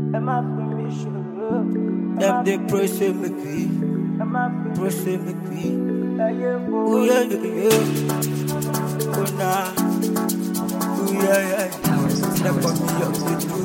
Them they press it make we, press it make we. Ooh yeah yeah yeah. Oh nah. Ooh yeah yeah. Step on me up with you.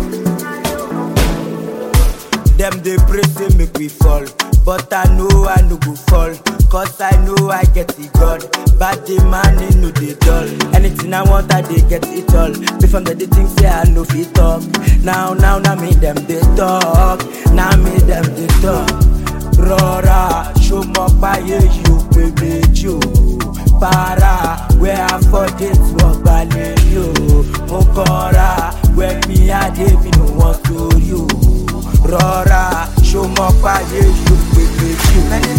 Them they press it make we fall, but I know I no go fall. Cause I know I get it God. But the man in no they dull. Anything I want I they get it all. Before the things say I know fit talk. Now me them they talk. Now me them they talk. Rora, show my fire you baby you. Para, where I forget what ballet you. Mokora, where me I give no one to you. Rora, show my fire you baby you.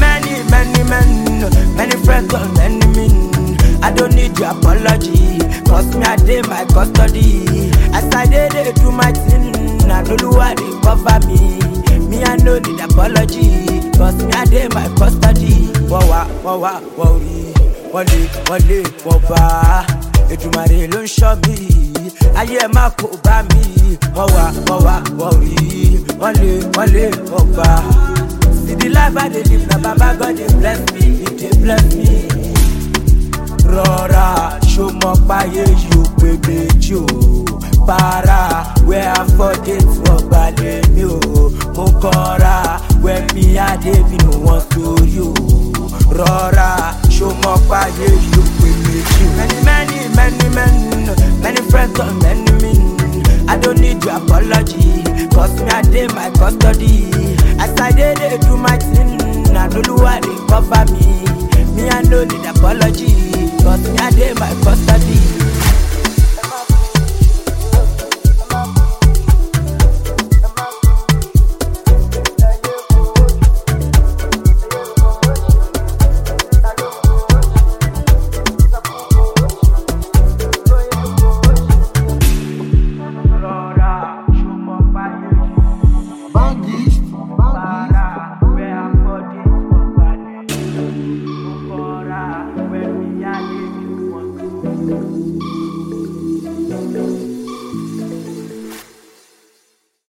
Many friends and enemies. I don't need your apology, cause me I did my custody. As I did do my thing, I don't know why they cover me. Me I no need apology, cause me I did my custody. Wawa, worry, wale, wawa. Edumare ló ń ṣọ́ mi, ayé má kó bá mi. Wawa, worry, wale, wawa. See the life I dey live, na Baba God dey bless me, He dey bless me. Rora, show my fire you baby you. Para, where I forget what ballet you. Mokora, where me I dey no one to you. Rora, show my fire you baby you. Many friends and enemies. I don't need your apology, cause me I did my custody. As I did do my thing, I don't know why they cover me. Me I no need apology, cause me I did my custody.